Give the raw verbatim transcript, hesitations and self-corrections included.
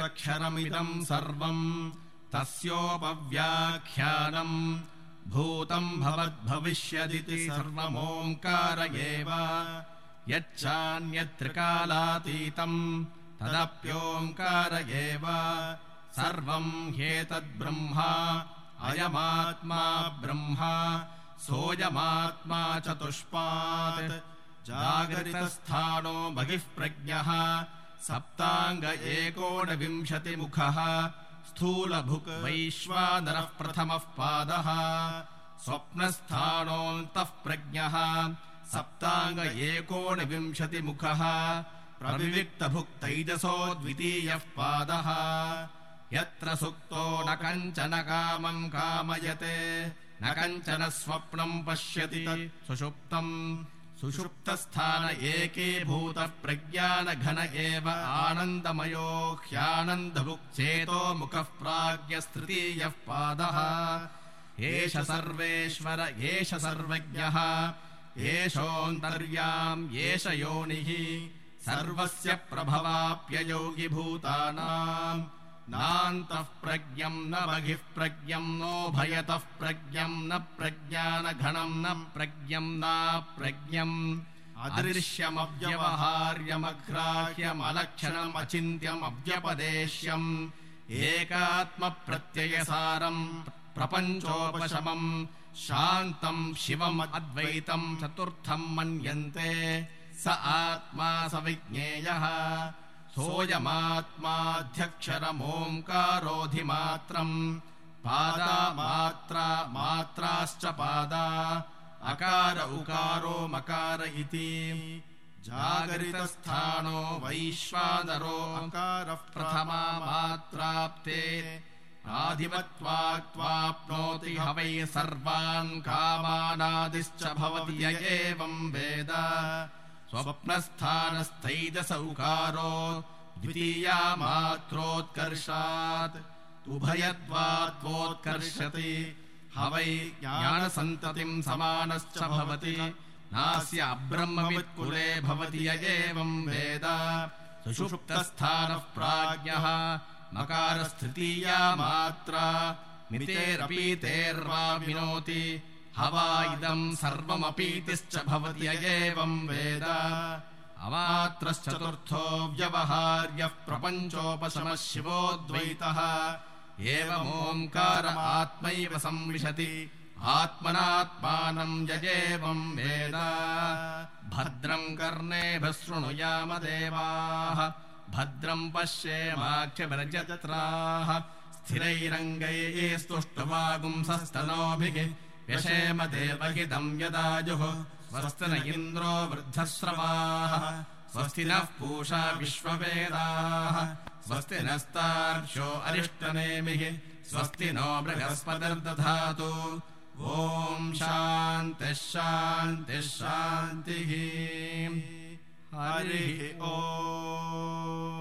यदक्षरमिदम् सर्वम् तस्योपव्याख्यानम् भूतम् भवद्भविष्यदिति सर्वमोङ्कार एव यच्चान्यत्रिकालातीतम् तदप्योङ्कार एव सर्वम् ह्येतद्ब्रह्मा अयमात्मा ब्रह्मा सोऽयमात्मा चतुष्पात् जागरितस्थानो बहिः प्रज्ञः सप्ताङ्ग एकोनविंशतिमुखः स्थूलभुक् वैश्वानरः प्रथमः पादः स्वप्नस्थानोऽन्तः प्रज्ञः सप्ताङ्ग एकोनविंशतिमुखः प्रविविक्तभुक्तैजसो द्वितीयः पादः यत्र सुक्तो न कञ्चन कामम् कामयते न कञ्चन स्वप्नम् पश्यति सुषुप्तम् सुषुप्तस्थान एकीभूतः प्रज्ञानघन एव आनन्दमयो ह्यानन्दभुक्चेतो मुखः प्राज्ञस्तृतीयः पादः एष सर्वेश्वर एष सर्वज्ञः एषोऽन्तर्याम् एष योनिः सर्वस्य प्रभवाप्ययोगिभूतानाम् नान्तः प्रज्ञम् न बहिः प्रज्ञम् नोभयतः प्रज्ञम् न प्रज्ञानघनम् न प्रज्ञम् नाप्रज्ञम् अदृश्यमव्यवहार्यमग्राह्यमलक्षणमचिन्त्यमव्यपदेश्यम् एकात्मप्रत्ययसारम् प्रपञ्चोपशमम् शान्तम् शिवम् अद्वैतम् चतुर्थम् मन्यन्ते स आत्मा स विज्ञेयः सोऽयमात्माध्यक्षरमोङ्कारोऽधिमात्रम् पादा मात्रा मात्राश्च पादा अकार उकारो मकार इति जागरितस्थानो वैश्वानरो अकारः प्रथमा मात्राप्ते आधिपत्वाप्नोति ह वै सर्वान् कामानादिश्च भवति य एवम् वेद स्वप्नस्थानस्थैजस उकारो द्वितीया मात्रोत्कर्षात् उभयत्वात्वोत्कर्षति ह वै ज्ञानसन्ततिम् समानश्च भवति नास्य अब्रह्मवित्कुले भवति य एवम् वेद सुषुप्तस्थानः प्राज्ञः मकारस्तृतीया मात्रा मितेरपीतेर्वा विनोति ह वा इदम् सर्वमपीतिश्च भवति य एवम् वेद अमात्रश्चतुर्थो व्यवहार्यः प्रपञ्चोपशमः शिवोऽद्वैतः एवमोङ्कार आत्मैव संविशति आत्मनात्मानम् य एवम् वेद भद्रम् कर्णेभिः शृणुयाम देवाः भद्रम् पश्येमाक्षभिर्यजत्राः स्थिरैरङ्गैः स्तुष्टुवागुंसस्तनोभिः व्यशेम देवहितम् यदायुः स्वस्ति न इन्द्रो वृद्धश्रवाः स्वस्ति नः पूषा विश्ववेदाः स्वस्ति नस्तार्क्ष्यो अरिष्टनेमिः स्वस्ति नो बृहस्पतिर्दधातु ॐ शान्तिः शान्तिः शान्तिः हरिः ॐ।